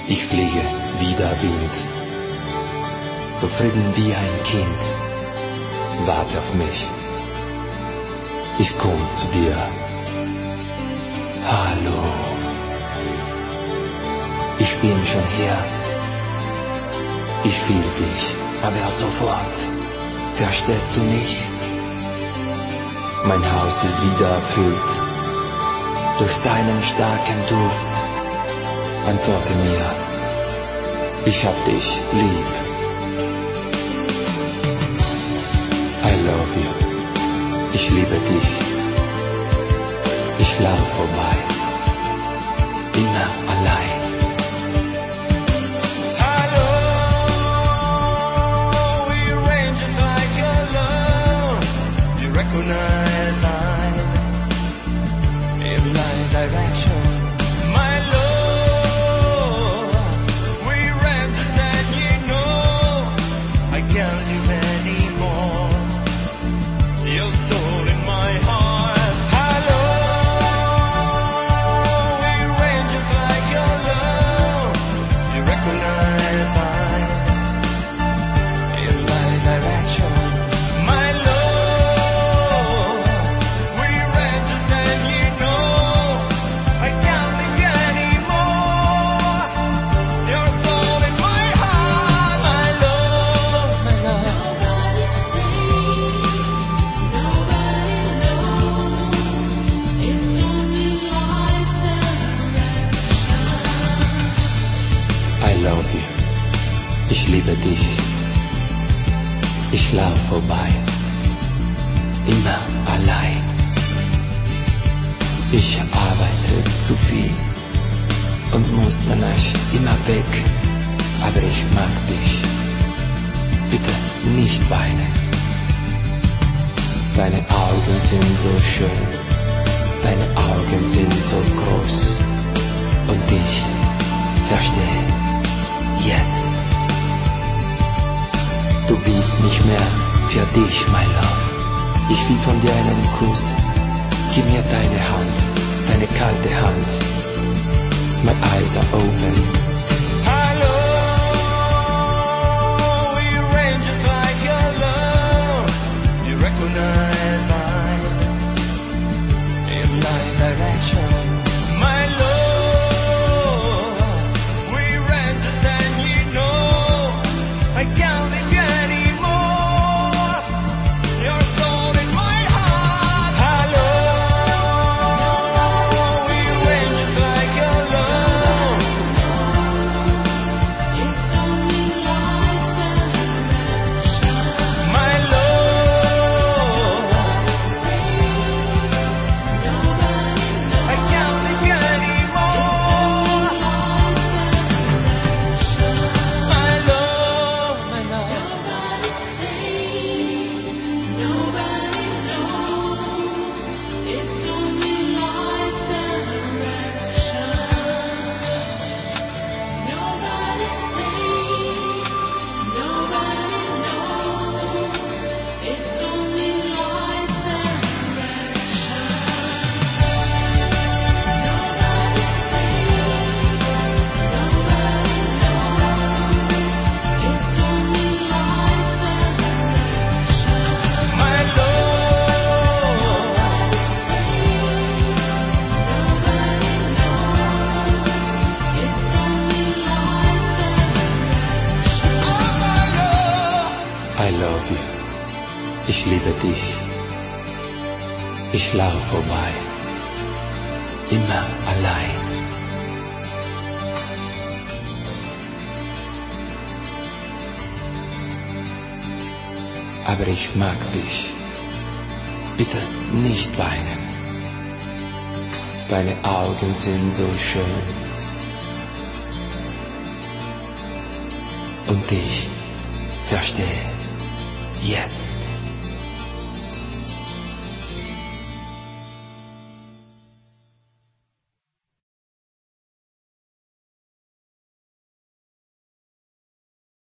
Ich fliege wie der Wind, zufrieden wie ein Kind. Warte auf mich, ich komm zu dir. Hallo, ich bin schon hier. Ich will dich, aber sofort. Verstehst du nicht? Mein Haus ist wieder erfüllt durch deinen starken Duft. Antworte mir, ich hab dich lieb. I love you, ich liebe dich. Ich lauf vorbei, immer allein. Recognize eyes in my direction. My love, we ran just and you know I can't live anymore. Your soul in my heart. Hello, we ran just like your love. You recognize eyes in my direction. My love. Ich liebe dich, ich lauf vorbei, immer allein. Ich arbeite zu viel und muss danach immer weg, aber ich mag dich. Bitte nicht weinen. Deine Augen sind so schön, deine Augen sind so groß und ich verstehe jetzt. Du bist nicht mehr für dich, my love. Ich will von dir einen Kuss. Gib mir deine Hand, deine kalte Hand. My eyes are open. Hello, we ran just like your love. You recognize eyes in my direction. My love, we ran just and you know I can't live anymore. Your soul in my heart. Hello, we ran just like your love. My love, I can't live anymore. My love, my love. I love you, ich liebe dich. Ich lauf vorbei, immer allein. Aber ich mag dich. Bitte nicht weinen. Deine Augen sind so schön. Und ich verstehe jetzt.